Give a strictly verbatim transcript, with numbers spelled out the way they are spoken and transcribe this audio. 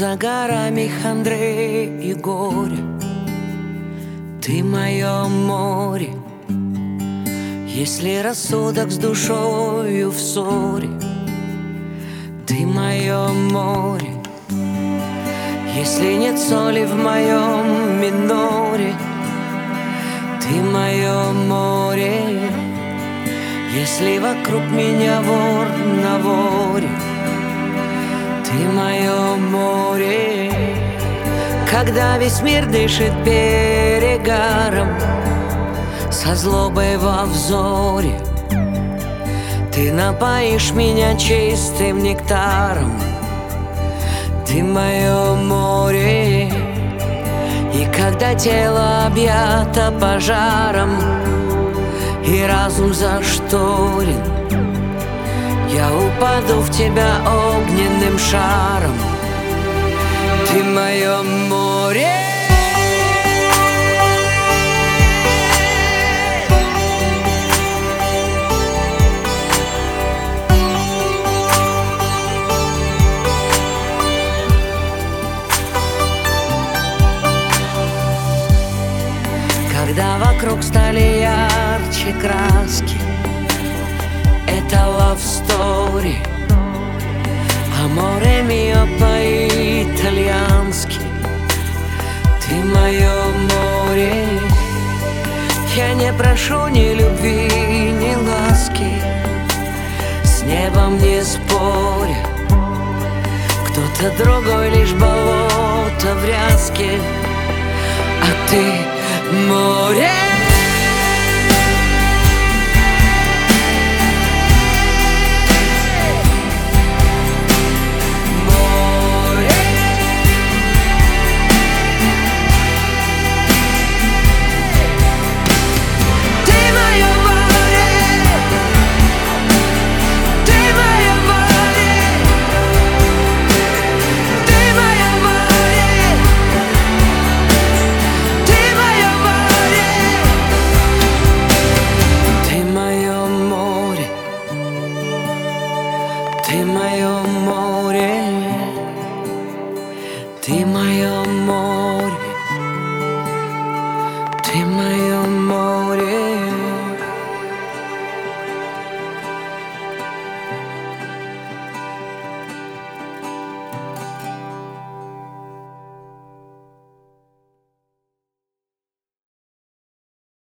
За горами хандры и горе ты мое море. Если рассудок с душою в ссоре, ты мое море. Если нет соли в моем миноре, ты мое море. Если вокруг меня вор на воре, ты мое море. Когда весь мир дышит перегаром, со злобой во взоре, ты напоишь меня чистым нектаром, ты мое море. И когда тело объято пожаром и разум зашторен, я упаду в тебя огненным шаром, ты мое море. Когда вокруг стали ярче краски, это love story, amore mio по-итальянски, ты мое море. Я не прошу ни любви, ни ласки, с небом не споря. Кто-то другой лишь болото в ряске, а ты море. Ты мое море, ты мое море.